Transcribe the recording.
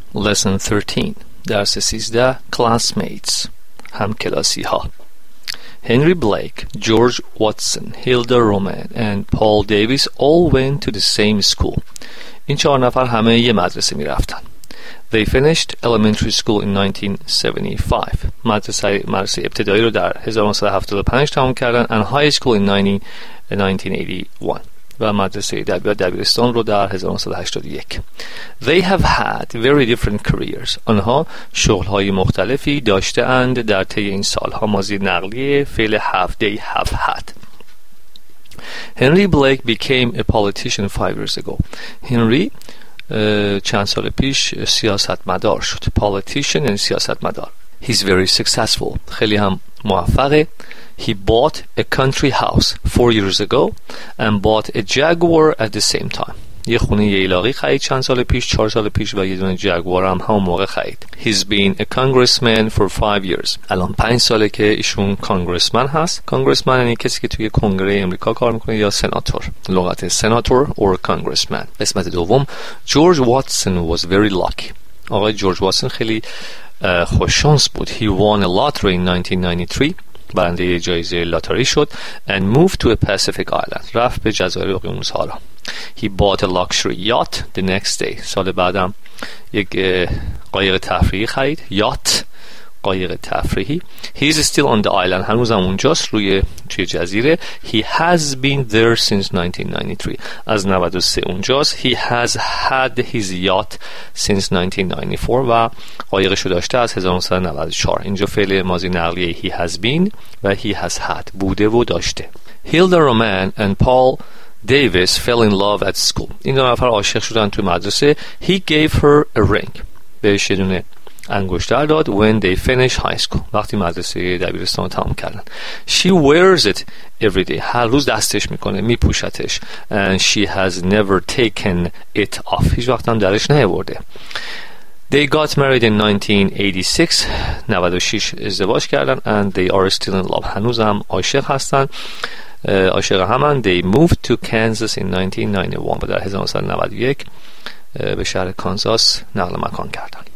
Lesson 13 درس 13 Classmates همکلاسی ها. Henry Blake, George Watson, Hilda Roman and Paul Davis all went to the same school. این 4 نفر همه یه مدرسه می رفتن. They finished elementary school in 1975. مدرسه ابتدایی رو در 1975 تمام کردن and high school in 1981. و مدرسه دبیرستان رو در 1981. They have had very different careers. آنها شغل‌های مختلفی داشته‌اند در طی این سالها. ماضی نقلیه فعل have. They have had. Henry Blake became a politician 5 years ago. Henry چند سال پیش سیاستمدار شد. Politician and سیاستمدار. He's very successful. خیلی هم موفقه. He bought a country house 4 years ago and bought a Jaguar at the same time. یه خونه ییلاقی خرید چند سال پیش، 4 سال پیش و یه دونه جگوار هم همون موقع خرید. He's been a congressman for 5 years. الان 5 ساله که ایشون کانگرسمن هست. کانگرسمن یعنی کسی که توی کنگره امریکا کار میکنه یا سناتور. لغت سناتور or congressman. قسمت دوم George Watson was very lucky. آقای جورج واتسون خیلی خوششانس بود. He won a lottery in 1993. برنده جایزه لاتاری شد and moved to a Pacific island. رفت به جزایر اقیانوس ها. He bought a luxury yacht the next day. سال بعدم یک قایق تفریحی خرید. yacht قایق تفریحی. He is still on the island. هنوزم اونجاست روی جزیره. He has been there since 1993. از 93 اونجاست. He has had his yacht since 1994 و قایقشو داشته از 1994. اینجا فعل ماضی نقلیه he has been و he has had بوده و داشته. Hilda Roman and Paul Davis fell in love at school. این دو نفر عاشق شدن تو مدرسه. He gave her a ring. بهش یه دونه انگشتر داد when they finish high school. وقتی مدرسه دبیرستان تمام کردن. She wears it every day. هر روز دستش میکنه، میپوشتش. And she has never taken it off. هیچ وقت هم درش نیاورده. They got married in 1986. 96 ازدواج کردن and they are still in love. هنوز هم عاشق هستن. عاشق همن. They moved to Kansas in 1991 و در 1991 به شهر کانزاس نقل مکان کردن.